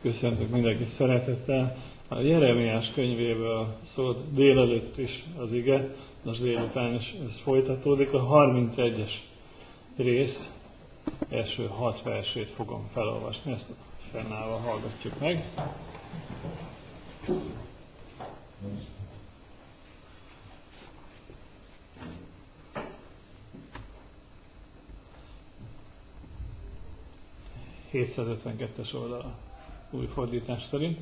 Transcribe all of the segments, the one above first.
Köszöntök mindenki szeretettel. A Jeremiás könyvéből szólt délelőtt is az ige, most délután is ez folytatódik. A 31-es rész első 6 versét fogom felolvasni, ezt fennállva hallgatjuk meg. ...752-es oldala új fordítás szerint.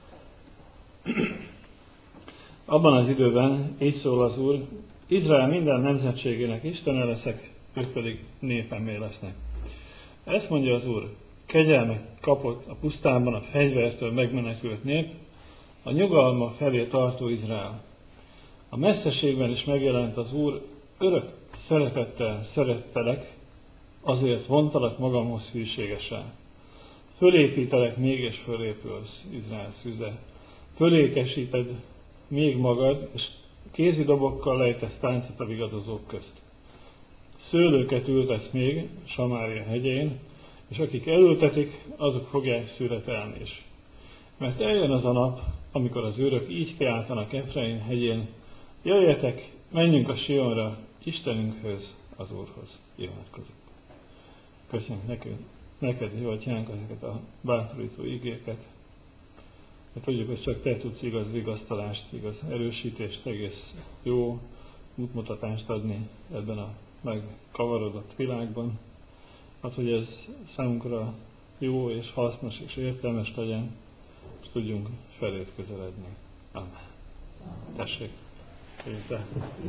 Abban az időben így szól az Úr: Izrael minden nemzetségének istene leszek, ők pedig népemmé lesznek. Ezt mondja az Úr: kegyelmet kapott a pusztában a fegyvertől megmenekült nép, a nyugalma felé tartó Izrael. A messzeségben is megjelent az Úr: örök szeretettel szerettelek, azért vontalak magamhoz hűségesen. Fölépítelek még, és fölépülsz, Izrael szüze. Fölékesíted még magad, és kézi dobokkal lejtesz táncot a vigadozók közt. Szőlőket ültetsz még Samária hegyén, és akik elültetik, azok fogják születelni is. Mert eljön az a nap, amikor az őrök így kiáltanak Efraim hegyén: jöjjetek, menjünk a Sionra, Istenünkhöz, az Úrhoz. Imádkozunk. Köszönjük neked, jó atyánk, ezeket a bátorító igéket. Mert tudjuk, hogy csak te tudsz igaz vigasztalást, igaz erősítést, egész jó útmutatást adni ebben a megkavarodott világban. Hát, hogy ez számunkra jó és hasznos és értelmes legyen, és tudjunk feléd közeledni. Amen. Tessék, te.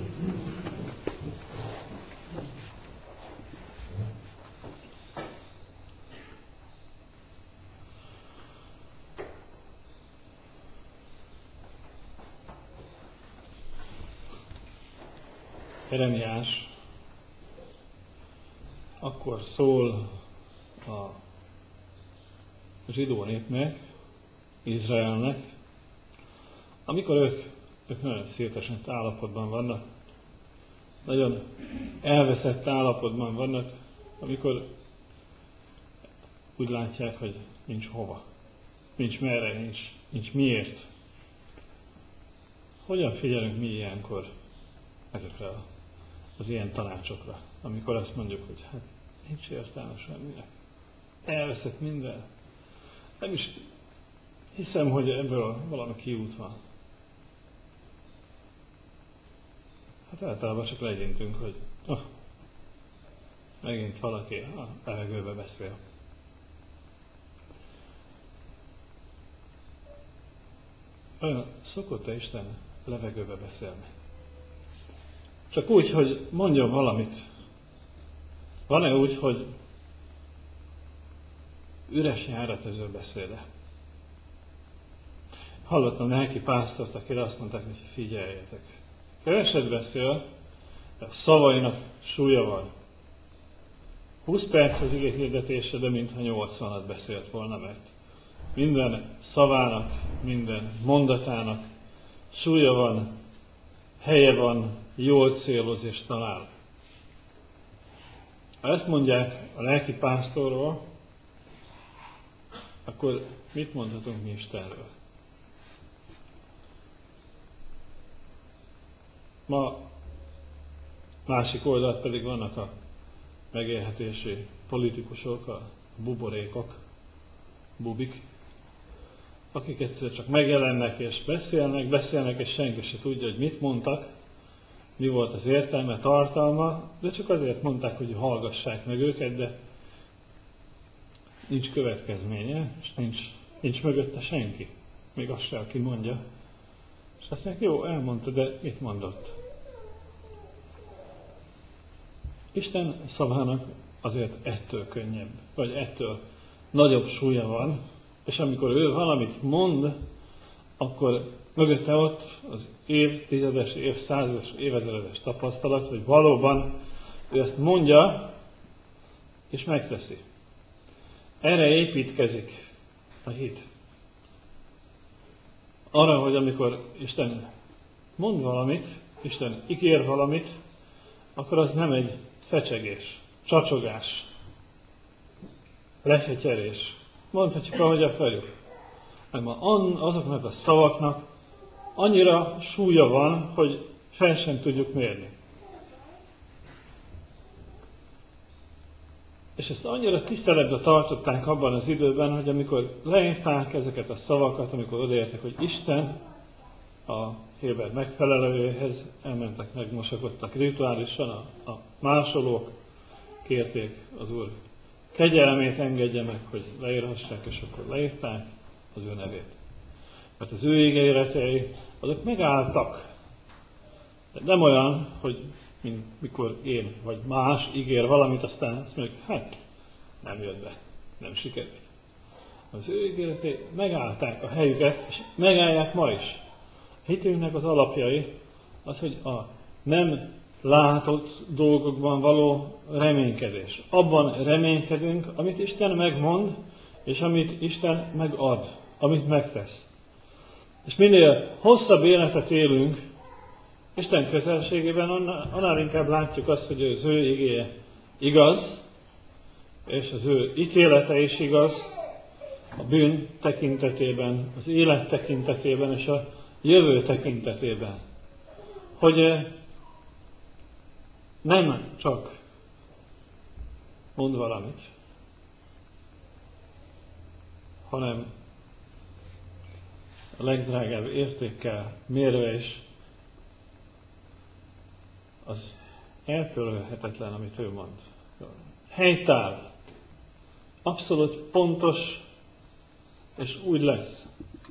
Jeremiás akkor szól a zsidó népnek, Izraelnek, amikor ők nagyon szétesett állapotban vannak, nagyon elveszett állapotban vannak, amikor úgy látják, hogy nincs hova, nincs merre, nincs miért. Hogyan figyelünk mi ilyenkor ezekre az ilyen tanácsokra, amikor azt mondjuk, hogy hát nincs értelme semminek, elveszett minden. Nem is hiszem, hogy ebből valami kiút van. Hát általában csak legyintünk, hogy megint valaki a levegőbe beszél. Olyan szokott-e Isten levegőbe beszélni? Csak úgy, hogy mondjon valamit. Van-e úgy, hogy üres járatöző beszéde? Hallottam lelki pásztort, akire azt mondták, hogy figyeljetek. Keveset beszél, de a szavainak súlya van. 20 perc az ige hirdetése, de mintha 80-at beszélt volna, mert minden szavának, minden mondatának súlya van, helye van, jól céloz és talál. Ha ezt mondják a lelki pásztorról, akkor mit mondhatunk mi Istenről? Ma másik oldalt pedig vannak a megélhetési politikusok, a buborékok, bubik, akik egyszer csak megjelennek és beszélnek, és senki se tudja, hogy mit mondtak, mi volt az értelme, tartalma, de csak azért mondták, hogy hallgassák meg őket, de nincs következménye, és nincs mögötte senki. Még az se, aki mondja. És azt mondják, jó, elmondta, de mit mondott? Isten szavának azért ettől könnyebb, vagy ettől nagyobb súlya van, és amikor ő valamit mond, akkor mögötte ott az évtizedes, évszázados, évezredes tapasztalat, hogy valóban ő ezt mondja, és megteszi. Erre építkezik a hit. Arra, hogy amikor Isten mond valamit, Isten ígér valamit, akkor az nem egy fecsegés, csacsogás, lefetyerés. Mondhatjuk, ahogy akarjuk. hanem azoknak a szavaknak annyira súlya van, hogy fel sem tudjuk mérni. És ezt annyira tiszteletbe tartották abban az időben, hogy amikor leírták ezeket a szavakat, amikor odaértek, hogy Isten a héber megfelelőjéhez, elmentek, megmosakodtak rituálisan, a másolók kérték az Úr kegyelmét, engedje meg, hogy leírhassák, és akkor leírták az ő nevét. Mert az ő ígéretei, azok megálltak. Nem olyan, hogy mint mikor én vagy más ígér valamit, aztán azt mondjuk, hát nem jött be, nem sikerült. Az ő ígéretei megállták a helyüket, és megállják ma is. A hitünknek az alapjai az, hogy a nem látott dolgokban való reménykedés. Abban reménykedünk, amit Isten megmond, és amit Isten megad, amit megtesz. És minél hosszabb életet élünk Isten közelségében, annál inkább látjuk azt, hogy az ő igéje igaz, és az ő ítélete is igaz, a bűn tekintetében, az élet tekintetében és a jövő tekintetében. Hogy nem csak mond valamit, hanem a legdrágább értékkel mérve is az eltörölhetetlen, amit ő mond. Helytáll, abszolút pontos, és úgy lesz.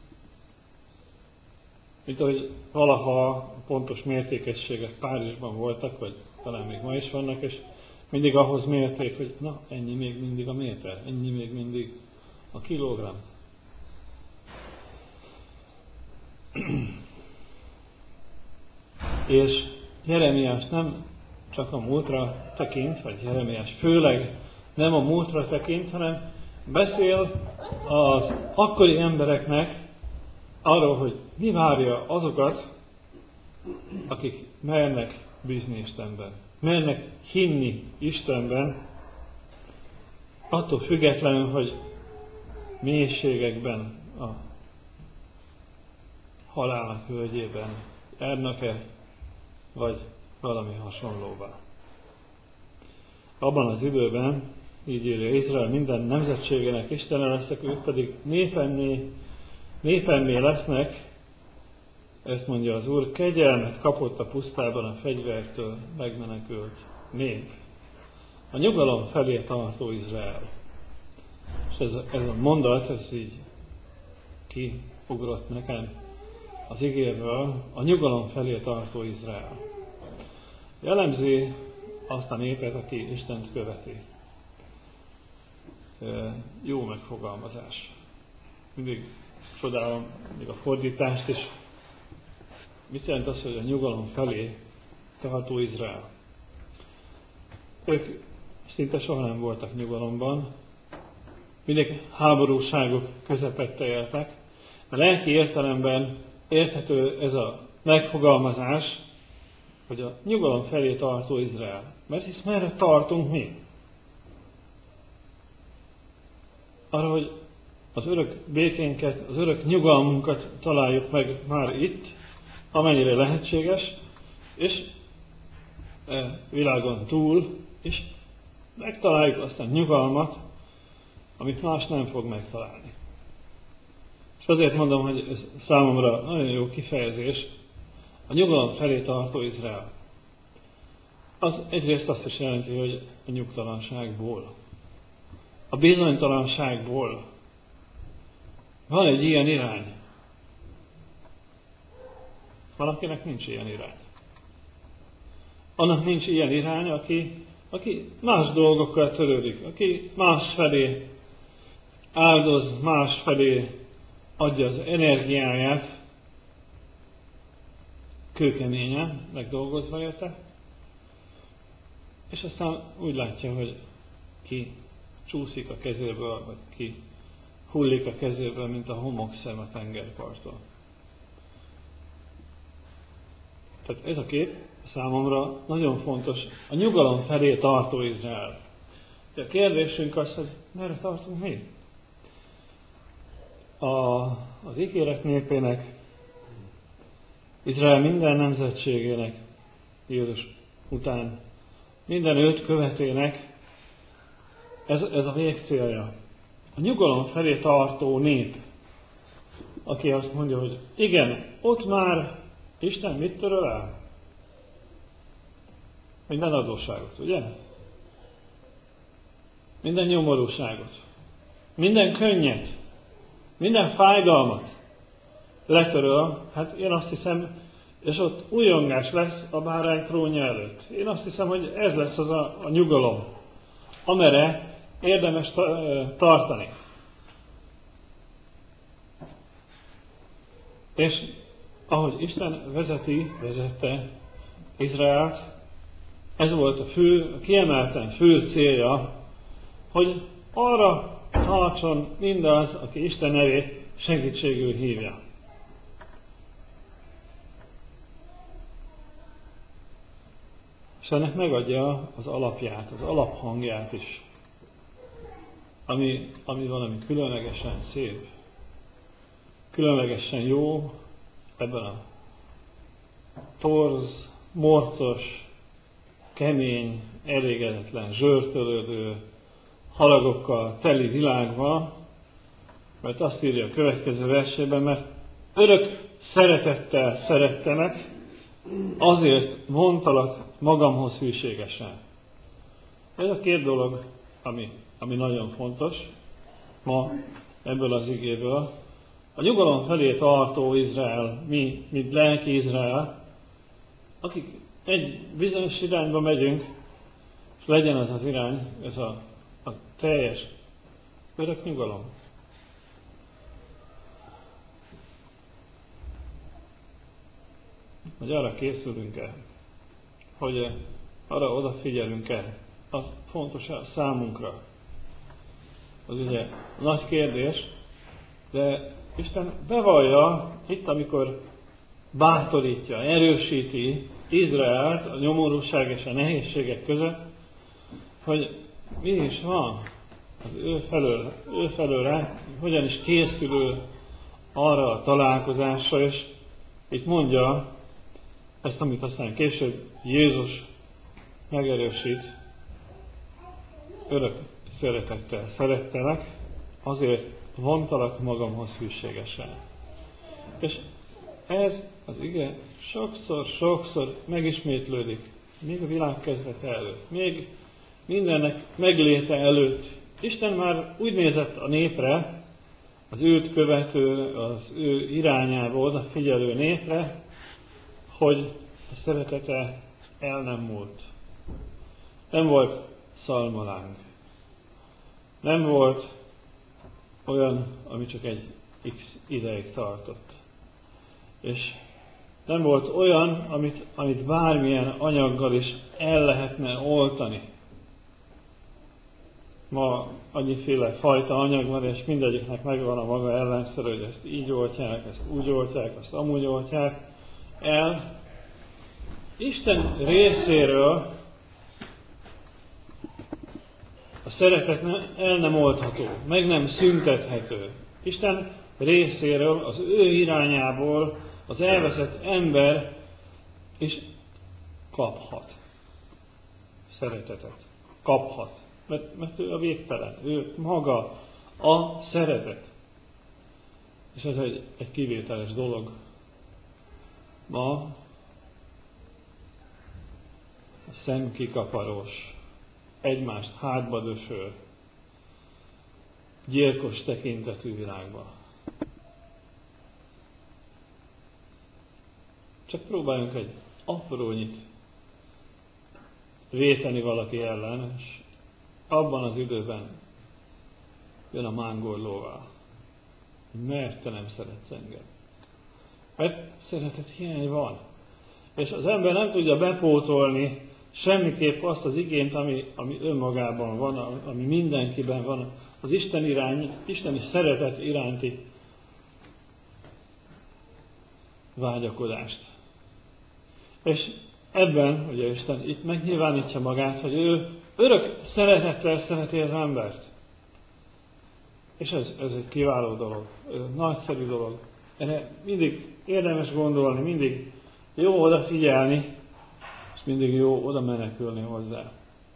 Mint ahogy valaha a pontos mértékességek Párizsban voltak, vagy talán még ma is vannak, és mindig ahhoz mérték, hogy na, ennyi még mindig a méter, ennyi még mindig a kilogramm. És Jeremiás nem csak a múltra tekint, vagy Jeremiás főleg nem a múltra tekint, hanem beszél az akkori embereknek arról, hogy mi várja azokat, akik mernek bízni Istenben, mernek hinni Istenben, attól függetlenül, hogy mélységekben, a halálnak völgyében járnak-e, vagy valami hasonlóval. Abban az időben, így írja Izrael, minden nemzetségének Istene leszek, ők pedig népemmé lesznek, ezt mondja az Úr, kegyelmet kapott a pusztában a fegyvertől megmenekült nép. A nyugalom felé tartó Izrael. És ez a mondat, ez így kiugrott nekem az igéből, a nyugalom felé tartó Izrael. Jellemzi azt a népet, aki Istent követi. Jó megfogalmazás. Mindig csodálom még a fordítást is. Mit jelent az, hogy a nyugalom felé tartó Izrael? Ők szinte soha nem voltak nyugalomban, mindig háborúságok közepette éltek. A lelki értelemben érthető ez a megfogalmazás, hogy a nyugalom felé tartó Izrael. Mert hisz merre tartunk mi? Arra, hogy az örök békénket, az örök nyugalmunkat találjuk meg már itt, amennyire lehetséges, és világon túl, és megtaláljuk azt a nyugalmat, amit más nem fog megtalálni. És azért mondom, hogy ez számomra nagyon jó kifejezés, a nyugalom felé tartó Izrael. Az egyrészt azt is jelenti, hogy a nyugtalanságból, a bizonytalanságból van egy ilyen irány. Valakinek nincs ilyen irány. Annak nincs ilyen irány, aki más dolgokkal törődik, aki más felé áldoz, más felé adja az energiáját, kőkeményen megdolgozva érte, és aztán úgy látja, hogy ki csúszik a kezéből, vagy ki hullik a kezéből, mint a homokszem a tengerparton. Tehát ez a kép számomra nagyon fontos. A nyugalom felé tartó Izrael. A kérdésünk az, hogy merre tartunk mi? A az ígéret népének, Izrael minden nemzetségének, Jézus után minden őt követének ez a végcélja. A nyugalom felé tartó nép, aki azt mondja, hogy igen, ott már Isten mit töröl el? Minden adósságot, ugye? Minden nyomorúságot, minden könnyet, minden fájdalmat letöröl. Hát én azt hiszem, és ott újongás lesz a bárány trónja előtt. Én azt hiszem, hogy ez lesz az a nyugalom, amerre érdemes tartani. És ahogy Isten vezette Izraelt, ez volt a kiemelten fő célja, hogy arra tartson mindaz, aki Isten nevét segítségül hívja. És ennek megadja az alapját, az alaphangját is, ami valami különlegesen szép, különlegesen jó ebben a torz, morcos, kemény, elégedetlen, zsörtölődő, haragokkal teli világban, mert azt írja a következő versében, mert örök szeretettel szerettelek, azért vontalak magamhoz hűségesen. Ez a két dolog, ami nagyon fontos ma ebből az igéből. A nyugalom felé tartó Izrael, mi, mint lelki Izrael, akik egy bizonyos irányba megyünk, és legyen az az irány, ez a teljes örök nyugalom. Hogy arra készülünk-e, hogy arra odafigyelünk-e, az fontos számunkra. Az ugye nagy kérdés, de Isten bevallja itt, amikor bátorítja, erősíti Izraelt a nyomorúság és a nehézségek között, hogy mi is van az ő felőle, hogyan is készül arra a találkozásra, és itt mondja ezt, amit aztán később Jézus megerősít, örök szeretettel szerettelek, azért vontalak magamhoz hűségesen. És ez az ige sokszor megismétlődik, még a világ kezdete előtt, még mindennek megléte előtt. Isten már úgy nézett a népre, az őt követő, az ő irányába odafigyelő népre, hogy a szeretete el nem múlt. Nem volt szalmaláng. Nem volt olyan, ami csak egy X ideig tartott. És nem volt olyan, amit bármilyen anyaggal is el lehetne oltani. Ma annyiféle fajta anyag van, és mindegyiknek megvan a maga ellenszer, hogy ezt így oltják, ezt úgy oltják, azt amúgy oltják el. Isten részéről a szeretet el nem oldható, meg nem szüntethető. Isten részéről, az ő irányából az elveszett ember is kaphat szeretetet. Kaphat. Mert ő a végtelen. Ő maga a szeretet. És ez egy kivételes dolog. Ma a szemkikaparós, egymást hátba dösöl, gyilkos tekintetű világban. Csak próbáljunk egy aprónyit véteni valaki ellen, és abban az időben jön a mángorlóval. Mert te nem szeretsz engem. Mert szeretet hiány van. És az ember nem tudja bepótolni semmiképp azt az igényt, ami önmagában van, ami mindenkiben van, az isteni szeretet iránti vágyakodást. És ebben, ugye Isten itt megnyilvánítja magát, hogy ő örök szeretettel szereti az embert. És ez egy kiváló dolog, nagyszerű dolog. Erre mindig érdemes gondolni, mindig jó odafigyelni, és mindig jó oda menekülni hozzá.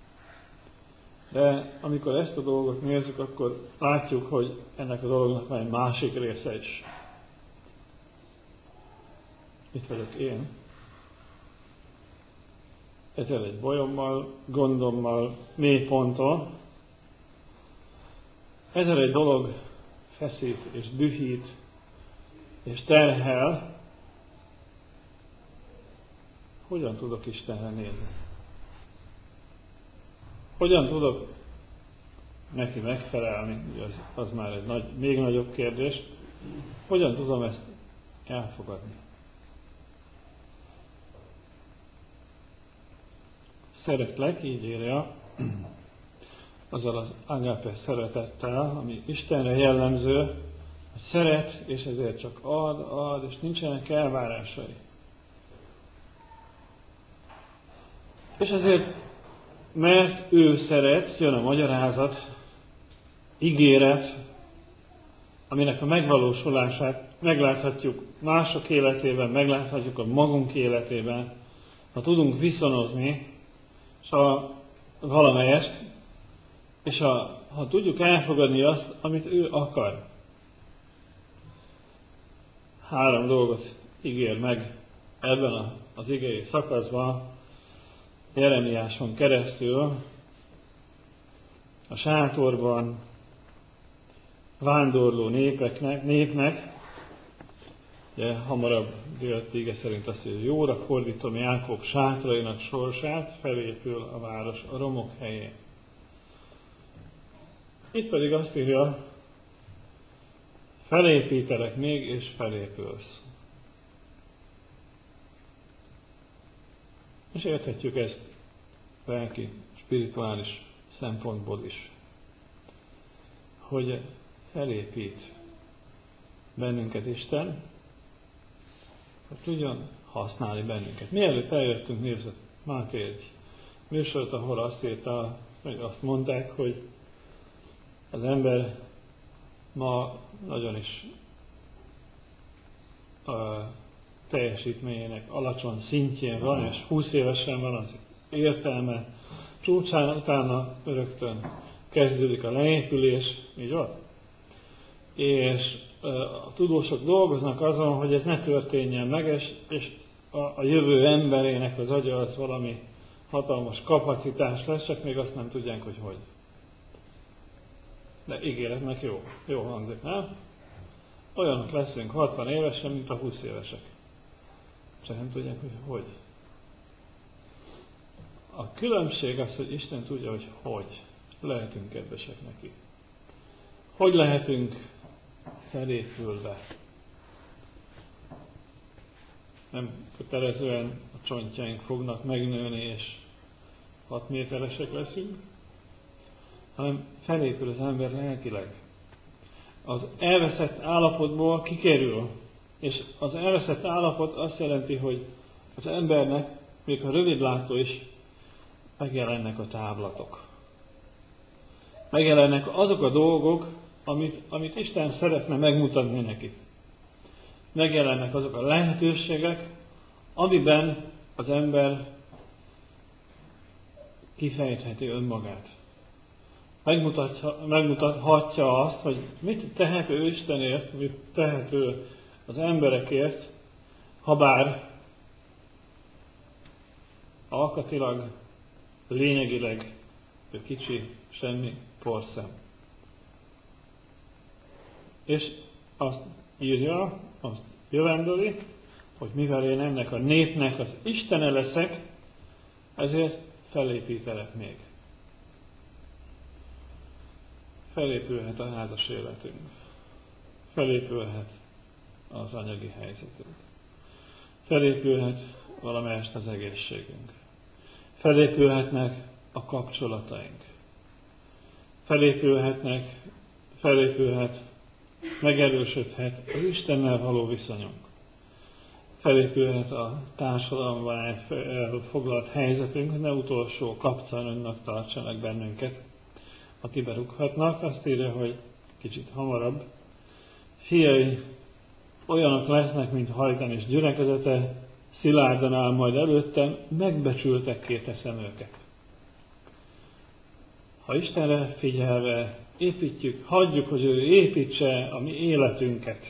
De amikor ezt a dolgot nézzük, akkor látjuk, hogy ennek a dolognak van egy másik része is. Itt vagyok én. Ezzel egy bajommal, gondommal, mélyponton. Ezzel egy dolog feszít és dühít és terhel. Hogyan tudok Istenre nézni? Hogyan tudok neki megfelelni? Az már egy még nagyobb kérdés. Hogyan tudom ezt elfogadni? Szeretlek, így írja, azzal az agape szeretettel, ami Istenre jellemző, hogy szeret, és ezért csak ad, és nincsenek elvárásai. És ezért, mert ő szeret, jön a magyarázat, ígéret, aminek a megvalósulását megláthatjuk mások életében, megláthatjuk a magunk életében, ha tudunk viszonozni, és valamelyest, és ha tudjuk elfogadni azt, amit ő akar. 3 dolgot ígér meg ebben az igei szakaszban, Jeremiáson keresztül, a sátorban vándorló népnek, ugye hamarabb jött ige szerint azt, hogy jóra fordítom Jákob sátrainak sorsát, felépül a város a romok helyén. Itt pedig azt írja, felépítelek még, és felépülsz. És érthetjük ezt lelki, spirituális szempontból is, hogy felépít bennünket Isten, hogy tudjon használni bennünket. Mielőtt eljöttünk, nézzük, Máté egy műsort, ahol azt írta, vagy azt mondták, hogy az ember ma nagyon is teljesítményének alacsony szintjén van, és 20 évesen van az értelme csúcsán, utána rögtön kezdődik a leépülés, így van? És a tudósok dolgoznak azon, hogy ez ne történjen meg, és a jövő emberének az agya az valami hatalmas kapacitás lesz, csak még azt nem tudják, hogy hogy. De ígéretnek jó hangzik, nem? Olyanok leszünk 60 évesen, mint a 20 évesek. Csak nem tudják, hogy hogy. A különbség az, hogy Isten tudja, hogy lehetünk kedvesek neki. Hogy lehetünk felépülve. Nem kötelezően a csontjaink fognak megnőni, és 6 méteresek leszünk, hanem felépül az ember lelkileg. Az elveszett állapotból kikerül. És az elveszett állapot azt jelenti, hogy az embernek, még ha rövidlátó is, megjelennek a távlatok. Megjelennek azok a dolgok, amit Isten szeretne megmutatni neki. Megjelennek azok a lehetőségek, amiben az ember kifejtheti önmagát. Megmutathatja azt, hogy mit tehet ő Istenért, mit tehet ő az emberekért, habár alkatilag, lényegileg ő kicsi, semmi porszem. És azt írja, azt jövendőli, hogy mivel én ennek a népnek az Istene leszek, ezért felépítelek még. Felépülhet a házas életünk. Felépülhet az anyagi helyzetünk. Felépülhet valamelyest az egészségünk. Felépülhetnek a kapcsolataink. Felépülhet, megerősödhet az Istennel való viszonyunk. Felépülhet a társadalomban elfoglalt helyzetünk, hogy ne utolsó kapcánonnak tartsanak bennünket, aki berúghatnak. Azt írja, hogy kicsit hamarabb. Fiai olyanok lesznek, mint hajtán és gyülekezete, szilárdan áll majd előttem, megbecsültekké teszem őket. Ha Istenre figyelve építjük, hagyjuk, hogy ő építse a mi életünket,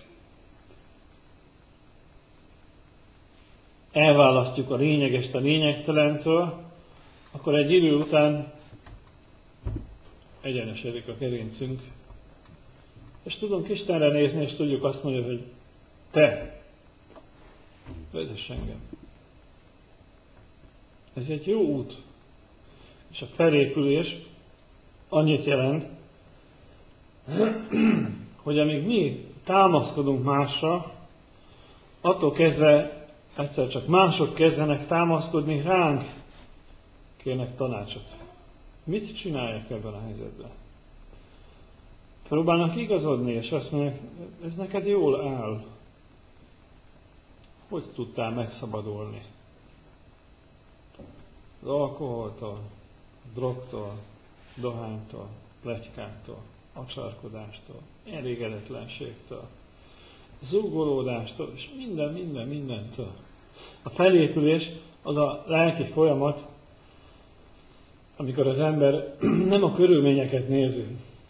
elválasztjuk a lényegest a lényegtelentől, akkor egy idő után egyenesedik a gerincünk, és tudunk Istenre nézni, és tudjuk azt mondani, hogy te, vezess engem. Ez egy jó út. És a felépülés annyit jelent, hogy amíg mi támaszkodunk másra, attól kezdve egyszer csak mások kezdenek támaszkodni ránk, kérnek tanácsot. Mit csináljak ebben a helyzetben? Próbálnak igazodni, és azt mondják, ez neked jól áll. Hogy tudtál megszabadulni? Az alkoholtól, drogtól, dohánytól, pletykától, acsarkodástól, elégedetlenségtől, zúgolódástól, és mindentől. A felépülés az a lelki folyamat, amikor az ember nem a körülményeket nézi,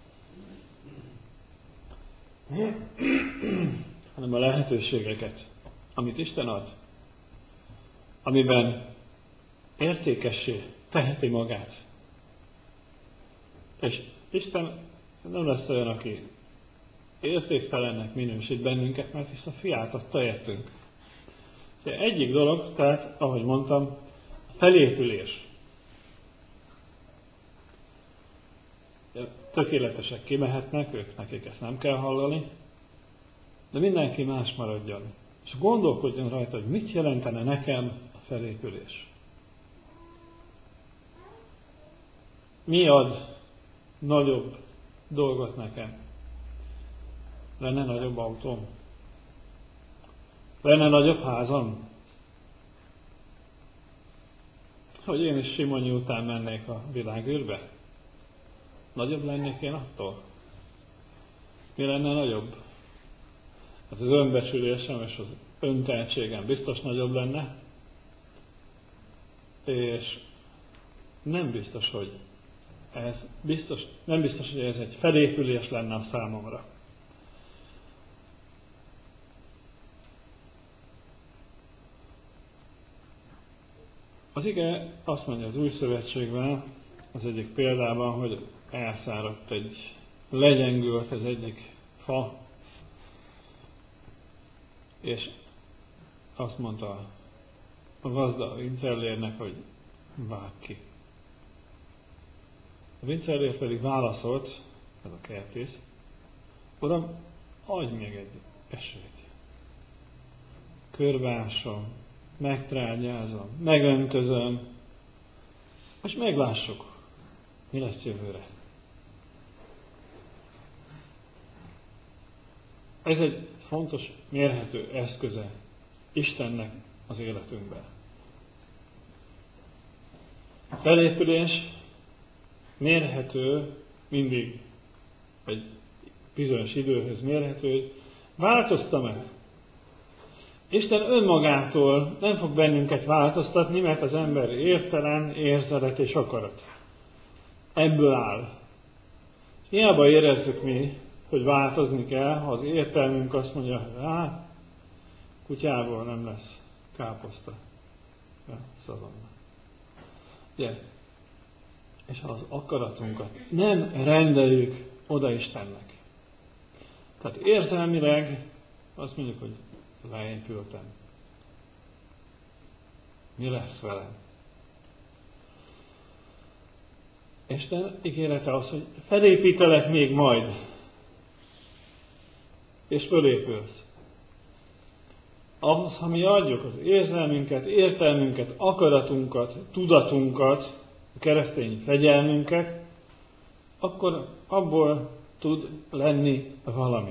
hanem a lehetőségeket, amit Isten ad, amiben értékessé teheti magát. És Isten nem lesz olyan, aki értéktelennek minősít bennünket, mert hisz a fiát adta értünk. Egyik dolog, tehát, ahogy mondtam, a felépülés. Tökéletesek kimehetnek, nekik ezt nem kell hallani, de mindenki más maradjon. És gondolkodjon rajta, hogy mit jelentene nekem a felépülés. Mi ad nagyobb dolgot nekem? Lenne nagyobb autóm? Lenne nagyobb házam? Hogy én is Simonyi után mennék a világűrbe? Nagyobb lennék én attól? Mi lenne nagyobb? Hát az önbecsülésem és az öntehetségem biztos nagyobb lenne, és nem biztos, hogy ez egy felépülés lenne a számomra. Az ige azt mondja az Új Szövetségben, az egyik példában, hogy elszáradt legyengült az egyik fa, és azt mondta a gazda a vincellérnek, hogy vágd ki. A vincellér pedig válaszolt, ez a kertész, Uram, adj még egy esélyt. Körbeásom, megtrágyázom, megöntözöm, és meglássuk, mi lesz jövőre. Ez egy fontos, mérhető eszköze Istennek az életünkben. A felépülés mérhető, mindig egy bizonyos időhöz mérhető, hogy változtam-e? Isten önmagától nem fog bennünket változtatni, mert az ember értelem, érzelet és akarat. Ebből áll. Hiába érezzük mi, hogy változni kell, ha az értelmünk azt mondja, hogy kutyából nem lesz káposzta. Ja, szavamnak. Ugye? És ha az akaratunkat nem rendeljük oda Istennek. Tehát érzelmileg azt mondjuk, hogy leépültem. Mi lesz velem? Isten ígérete az, hogy felépítelek még majd. És fölépülsz. Ahhoz, ha mi adjuk az érzelmünket, értelmünket, akaratunkat, tudatunkat, a keresztény fegyelmünket, akkor abból tud lenni valami.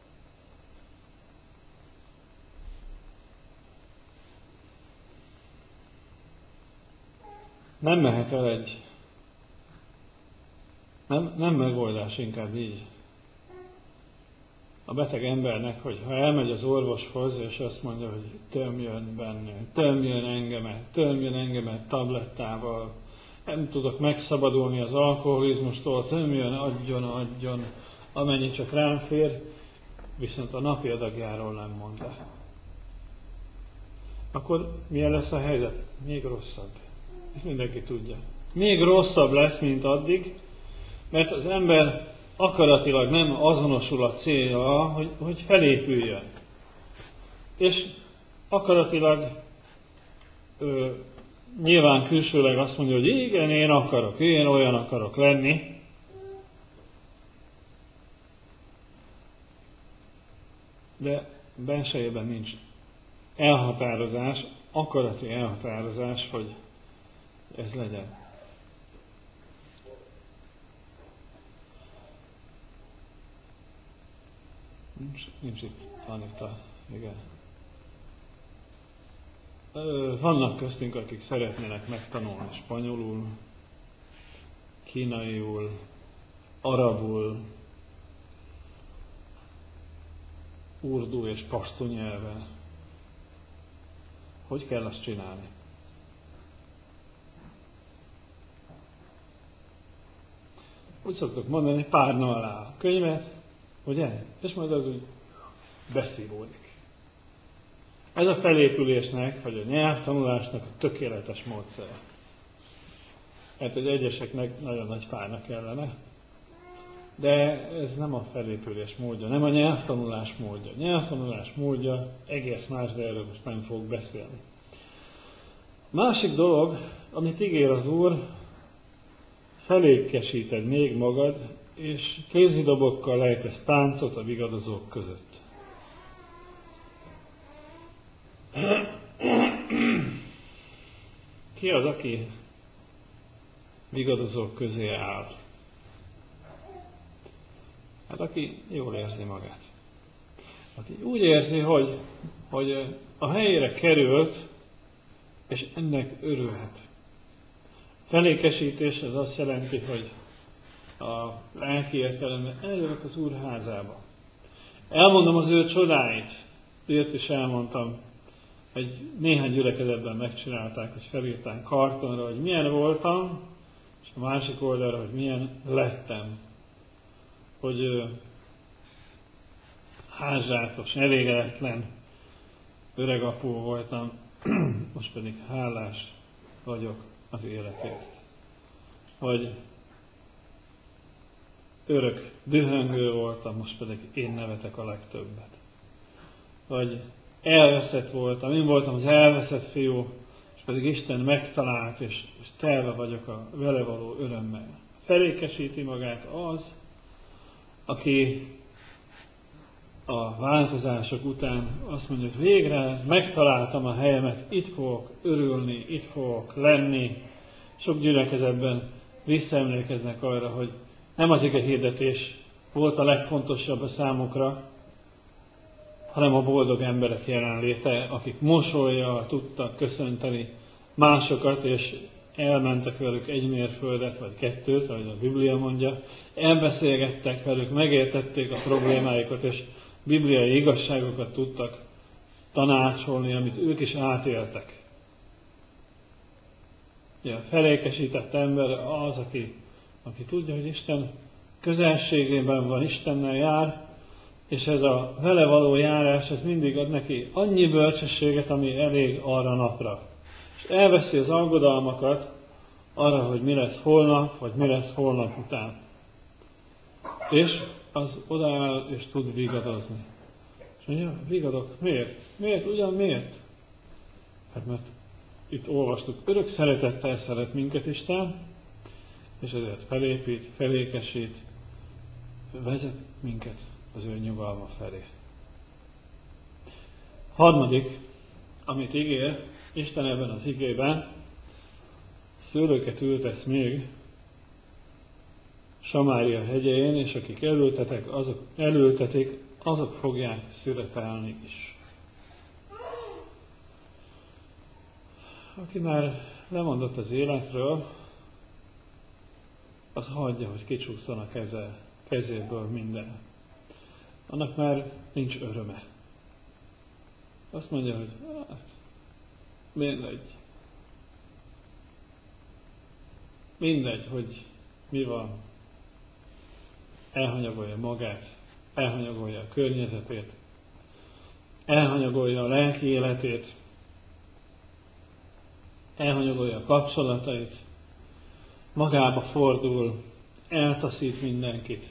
Nem mehet el nem megoldás inkább így. a beteg embernek, hogy ha elmegy az orvoshoz, és azt mondja, hogy tömjön benne, tömjön engemet tablettával, nem tudok megszabadulni az alkoholizmustól, tömjön, adjon, amennyi csak rám fér, viszont a napi adagjáról nem mond le. Akkor milyen lesz a helyzet? Még rosszabb. Ezt mindenki tudja. Még rosszabb lesz, mint addig, mert az ember akaratilag nem azonosul a célja, hogy felépüljön. És akaratilag nyilván külsőleg azt mondja, hogy igen, én olyan akarok lenni. De bensejében nincs elhatározás, akarati elhatározás, hogy ez legyen. Nincs itt Anita, igen. Vannak köztünk, akik szeretnének megtanulni spanyolul, kínaiul, arabul, urdu és pashtu nyelven. Hogy kell azt csinálni? Úgy szoktuk mondani, párna alá a könyvet, ugye? És majd az úgy beszívódik. Ez a felépülésnek, vagy a nyelvtanulásnak a tökéletes módszer. Mert hogy egyeseknek nagyon nagy párna kellene, de ez nem a felépülés módja, nem a nyelvtanulás módja. A nyelvtanulás módja egész más, de erről most nem fogok beszélni. Másik dolog, amit ígér az Úr, felékesíted még magad, és kézidobokkal lejtesz táncot a vigadozók között. Ki az, aki vigadozók közé áll? Hát aki jól érzi magát. Aki úgy érzi, hogy a helyére került, és ennek örülhet. Felékesítés az azt jelenti, hogy a lelki értelemben eljövök az Úr házába. Elmondom az ő csodáit. Ilyet is elmondtam. Néhány gyülekezetben megcsinálták, és felírták kartonra, hogy milyen voltam, és a másik oldalra, hogy milyen lettem. Hogy házsátos, elégedetlen öregapó voltam, most pedig hálás vagyok az életért. Vagy örök dühöngő voltam, most pedig én nevetek a legtöbbet. Vagy elveszett voltam, én voltam az elveszett fiú, és pedig Isten megtalált, és telve vagyok a vele való örömmel. Felékesíti magát az, aki a változások után azt mondja, hogy végre megtaláltam a helyemet, itt fogok örülni, itt fogok lenni. Sok gyülekezetben visszaemlékeznek arra, hogy nem az igehirdetés volt a legfontosabb a számukra, hanem a boldog emberek jelenléte, akik mosollyal tudtak köszönteni másokat, és elmentek velük egy mérföldet, vagy kettőt, ahogy a Biblia mondja, elbeszélgettek velük, megértették a problémáikat, és bibliai igazságokat tudtak tanácsolni, amit ők is átéltek. A felékesített ember az, aki tudja, hogy Isten közelségében van, Istennel jár, és ez a vele való járás, ez mindig ad neki annyi bölcsességet, ami elég arra napra. És elveszi az aggodalmakat arra, hogy mi lesz holnap, vagy mi lesz holnap után. És az odaáll, és tud vigadozni. És mondja, vigadok. Miért? Miért? Ugyan miért? Hát mert itt olvastuk, örök szeretettel szeret minket Isten, és ezért felépít, felékesít, vezet minket az ő nyugalma felé. Harmadik, amit ígér Isten ebben az igében, szőlőket ültesz még Samária hegyén, és akik elültetik, azok fogják szüretelni is. Aki már lemondott az életről, az hagyja, hogy kicsúszson a kezéből minden. annak már nincs öröme. Azt mondja, hogy hát, mindegy, hogy mi van. Elhanyagolja magát, elhanyagolja a környezetét, elhanyagolja a lelki életét, elhanyagolja a kapcsolatait, magába fordul, eltaszít mindenkit.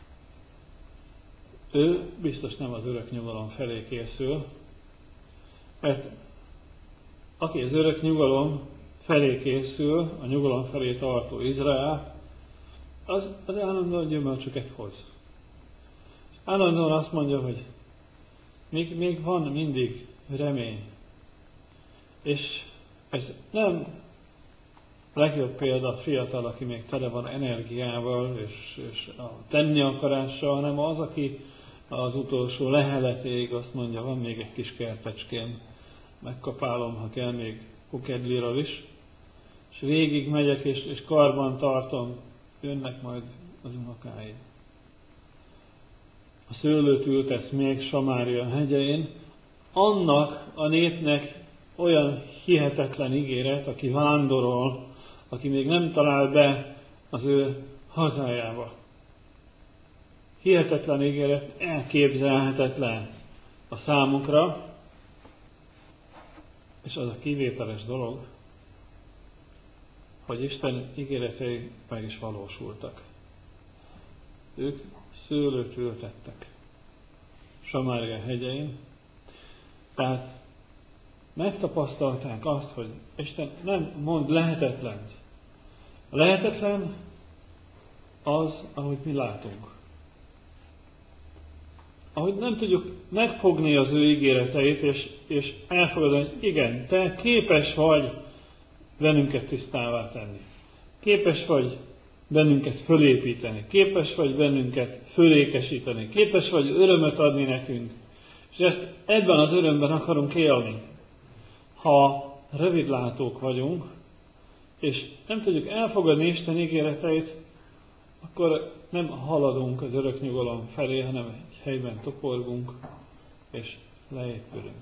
Ő biztos nem az örök nyugalom felé készül, mert aki az örök nyugalom felé készül, a nyugalom felé tartó Izrael, az állandóan gyümölcsöket hoz. Állandóan azt mondja, hogy még van mindig remény. És ez nem legjobb példa a fiatal, aki még tele van energiával és a tenni akarással, hanem az, aki az utolsó leheletéig azt mondja, van még egy kis kertecském, megkapálom, ha kell még pukedliről is, és végig megyek és karban tartom, jönnek majd az unokáim. A szőlőt ültetsz még Samária hegyein, annak a népnek olyan hihetetlen ígéret, aki vándorol, aki még nem talál be az ő hazájába. Hihetetlen ígéret, elképzelhetetlen a számukra, és az a kivételes dolog, hogy Isten ígéretei meg is valósultak. Ők szőlőt ültettek Samária hegyein, tehát megtapasztalták azt, hogy Isten nem mond lehetetlent. A lehetetlen az, ahogy mi látunk. Ahogy nem tudjuk megfogni az ő ígéreteit, és elfogadni, hogy igen, te képes vagy bennünket tisztává tenni. Képes vagy bennünket fölépíteni. Képes vagy bennünket fölékesíteni. Képes vagy örömöt adni nekünk. És ezt ebben az örömben akarunk élni. Ha rövidlátók vagyunk, és nem tudjuk elfogadni Isten ígéreteit, akkor nem haladunk az örök nyugalom felé, hanem egy helyben toporgunk, és leépülünk.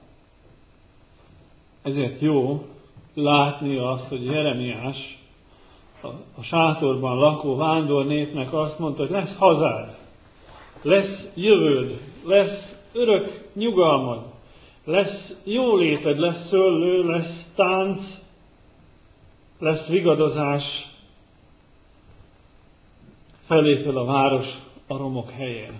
Ezért jó látni azt, hogy Jeremiás a sátorban lakó vándor népnek azt mondta, hogy lesz hazád, lesz jövőd, lesz örök nyugalmad, lesz jóléted, lesz szőlő, lesz tánc, lesz vigadozás, felépül a város a romok helyén.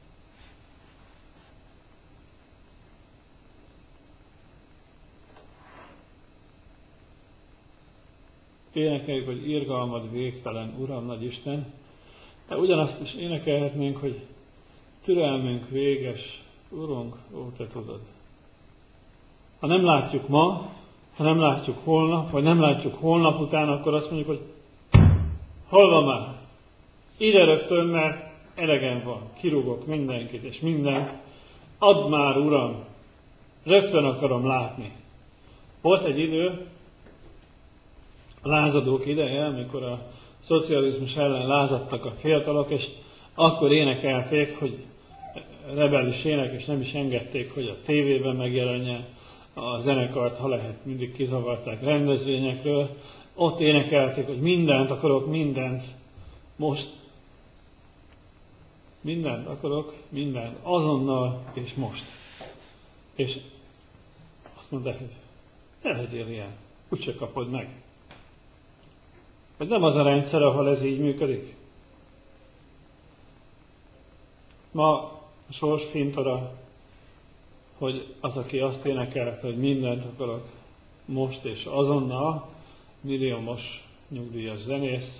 Énekeljük, hogy irgalmad végtelen, Uram, nagy Isten, de ugyanazt is énekelhetnénk, hogy türelmünk véges, Urunk, ó, te tudod. Ha nem látjuk ma, ha nem látjuk holnap, vagy nem látjuk holnap után, akkor azt mondjuk, hogy hol van már? Ide rögtön, mert elegem van, kirúgok mindenkit és mindent. Add már, Uram, rögtön akarom látni. Volt egy idő, a lázadók ideje, amikor a szocializmus ellen lázadtak a fiatalok, és akkor énekelték, hogy rebellis ének, és nem is engedték, hogy a tévében megjelenjen. A zenekart, ha lehet, mindig kizavarták rendezvényekről. Ott énekelték, hogy mindent akarok, mindent. Most mindent akarok, mindent, azonnal és most. És azt mondták, hogy ne legyél ilyen, úgyse kapod meg. Ez nem az a rendszer, ahol ez így működik. Ma a sors fintora, hogy az, aki azt énekelte, hogy mindent akarok most és azonnal, milliómos nyugdíjas zenész,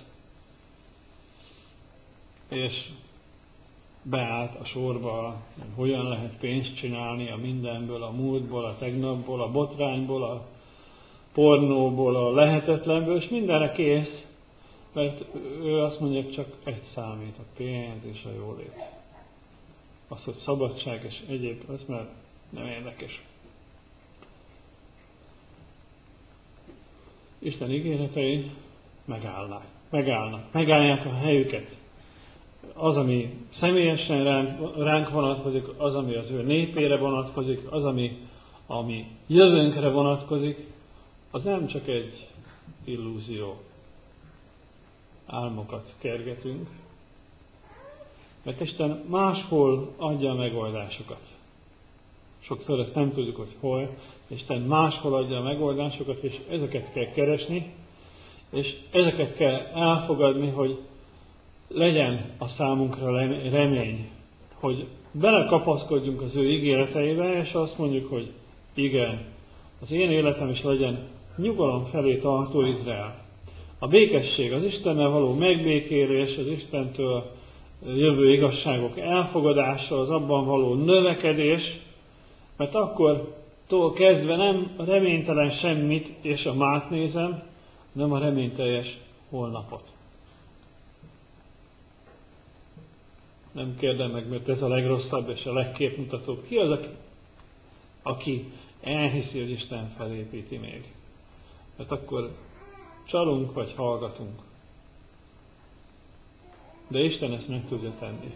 és beállt a sorba, hogy hogyan lehet pénzt csinálni a mindenből, a múltból, a tegnapból, a botrányból, a pornóból, a lehetetlenből, és mindenre kész, mert ő azt mondja, hogy csak egy számít, a pénz és a jólét. Az, hogy szabadság és egyéb, az már nem érdekes. Isten ígéretei megállják a helyüket. az, ami személyesen ránk vonatkozik, az, ami az ő népére vonatkozik, az, ami jövőnkre vonatkozik, az nem csak egy illúzió. Álmokat kergetünk, mert Isten máshol adja a megoldásokat. Sokszor ezt nem tudjuk, hogy hol. Isten máshol adja a megoldásokat, és ezeket kell keresni, és ezeket kell elfogadni, hogy legyen a számunkra remény, hogy belekapaszkodjunk az ő ígéreteibe, és azt mondjuk, hogy igen, az én életem is legyen nyugalom felé tartó Izrael. A békesség, az Istennel való megbékélés, az Istentől jövő igazságok elfogadása, az abban való növekedés, mert akkor kezdve nem a reménytelen semmit és a mát nézem, nem a reményteljes holnapot. Nem kérdem meg, mert ez a legrosszabb és a legképmutatóbb. Ki az, aki elhiszi, hogy Isten felépíti még? Mert akkor csalunk vagy hallgatunk. De Isten ezt meg tudja tenni.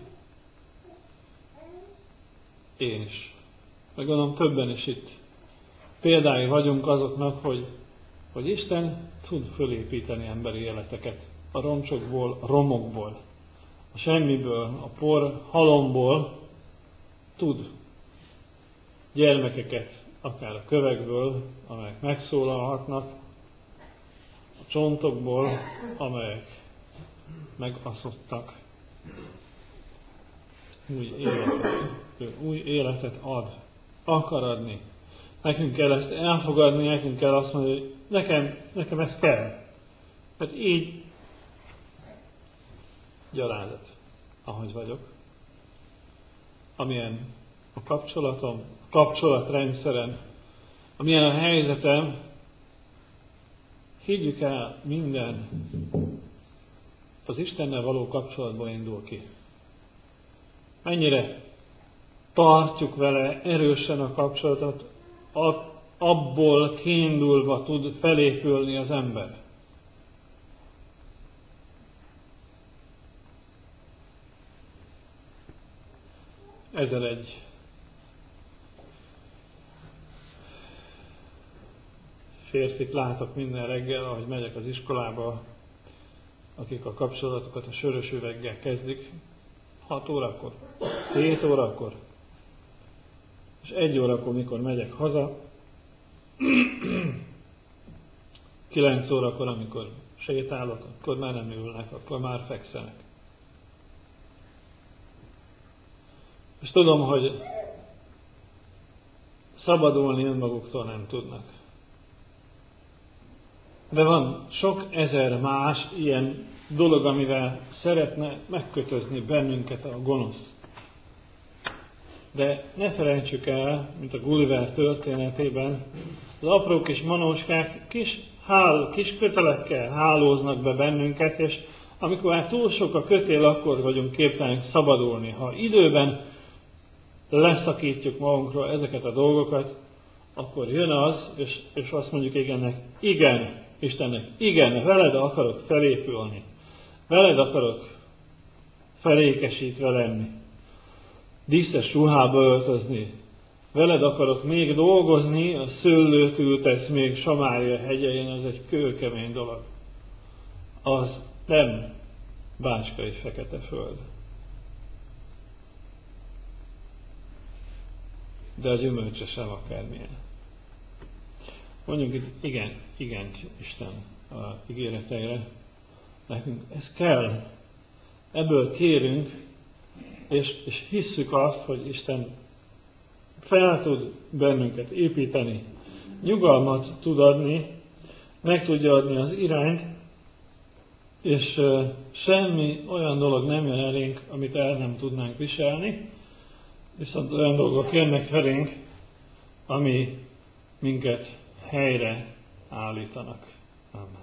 Én is. Meg gondolom többen is itt példái vagyunk azoknak, hogy Isten tud fölépíteni emberi életeket. A roncsokból, a romokból, a semmiből, a por halomból tud gyermekeket, akár a kövekből, amelyek megszólalhatnak, a csontokból, amelyek megaszottak. Új életet ad, akar adni. Nekünk kell ezt elfogadni, nekünk kell azt mondani, hogy nekem ez kell. Mert így gyalázat, ahogy vagyok. Amilyen a kapcsolatom, a kapcsolatrendszerem, amilyen a helyzetem, higgyük el, minden az Istennel való kapcsolatból indul ki. Mennyire tartjuk vele erősen a kapcsolatot, abból kiindulva tud felépülni az ember. Egy férfit látok minden reggel, ahogy megyek az iskolába, akik a kapcsolatokat a sörös üveggel kezdik, 6 órakor, 7 órakor, és 1 órakor, mikor megyek haza, 9 órakor, amikor sétálok, akkor már nem ülnek, akkor már fekszenek. És tudom, hogy szabadulni önmaguktól nem tudnak. De van sok ezer más ilyen dolog, amivel szeretne megkötözni bennünket a gonosz. De ne felejtsük el, mint a Gulliver történetében, az apró kis manóskák kis kötelekkel hálóznak be bennünket, és amikor már túl sok a kötél, akkor vagyunk képtelenek szabadulni. Ha időben leszakítjuk magunkról ezeket a dolgokat, akkor jön az, és azt mondjuk igen, Istennek, igen, veled akarok felépülni, veled akarok felékesítve lenni, díszes ruhába öltözni, veled akarok még dolgozni, a szőlőt ültetsz még Samária hegyein, az egy kőkemény dolog. Az nem Bácskai fekete föld. De a gyümölcse sem akármilyen. Mondjuk itt igen, Isten a ígéreteire. Nekünk ez kell. Ebből kérünk, és hisszük azt, hogy Isten fel tud bennünket építeni, nyugalmat tud adni, meg tudja adni az irányt, és semmi olyan dolog nem jön elénk, amit el nem tudnánk viselni, viszont olyan dolgok jönnek felénk, ami minket helyre állítanak. Amen.